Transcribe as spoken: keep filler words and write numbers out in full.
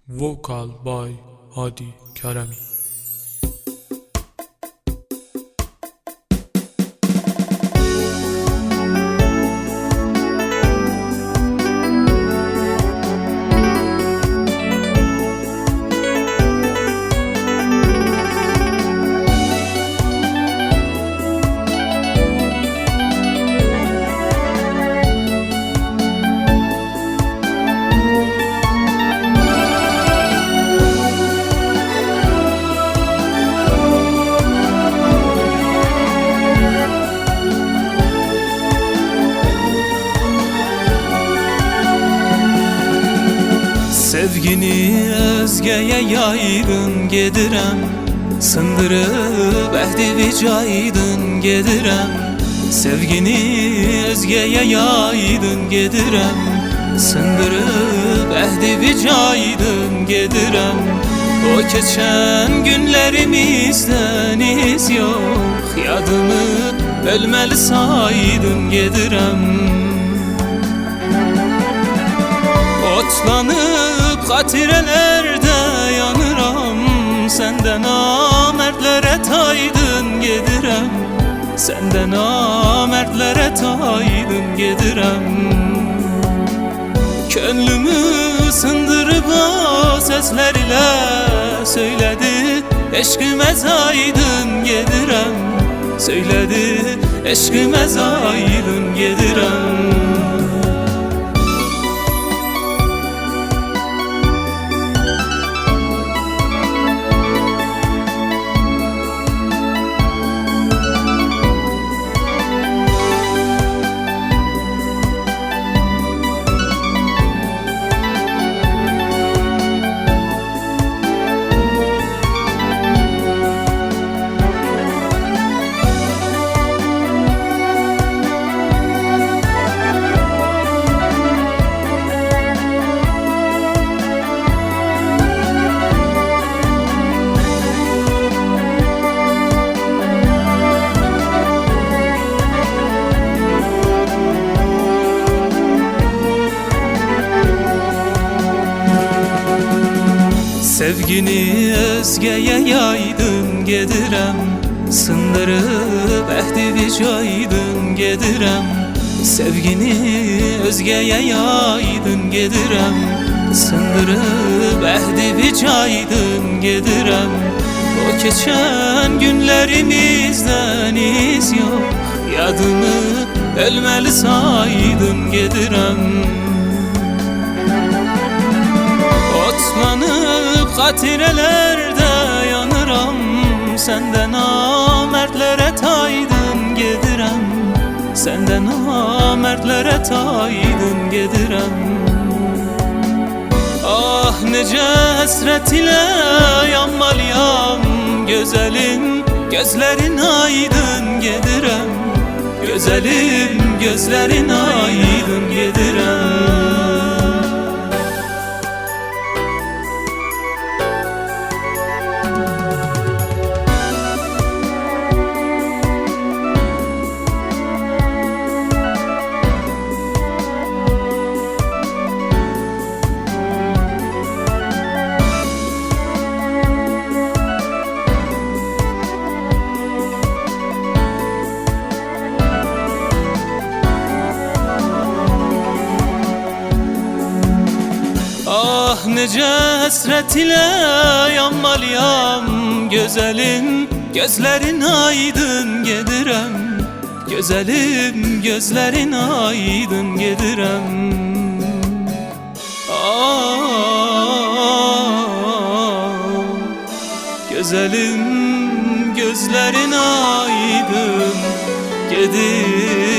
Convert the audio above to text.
Vocal by Hadi Keremi. Sevgini özgeye yaydın gedirəm, sındırıb əhdi vicaydın gedirəm. Sevgini özgeye yaydın gedirəm, sındırıb əhdi vicaydın gedirəm. O keçən günlərimizdən iz yox, yadımı ölməli saydın gedirəm. Otlanıb xatirələrdə yanıram, səndən namərdlərə taydın gedirəm, səndən namərdlərə taydın gedirəm. Könlümü sındırıb o səslər ilə söylədi, eşqimə aydın gedirəm, söylədi, eşqimə aydın gedirəm. Sevgini özgeye yaydın gedirəm, sındırıb əhdi vicaydın gedirəm. Sevgini özgeye yaydın gedirəm, sındırıb əhdi vicaydın gedirəm. O keçən günlərimizdən iz yox, yadımı ölməli saydın gedirəm. Otlanıb xatirələrdə yanıram, səndən namərdlərə taydın gedirəm, səndən namərdlərə taydın gedirəm. Ah necə həsrət ilə yanmalıyam, gözəlim gözlərin aydın gedirəm, gözəlim gözlərin aydın gedirəm. Ah necə həsrət ilə yanmalıyam, gözəlim gözlərin aydın gedirəm, gözəlim gözlərin aydın gedirəm. Ah gözəlim gözlərin aydın gedirəm.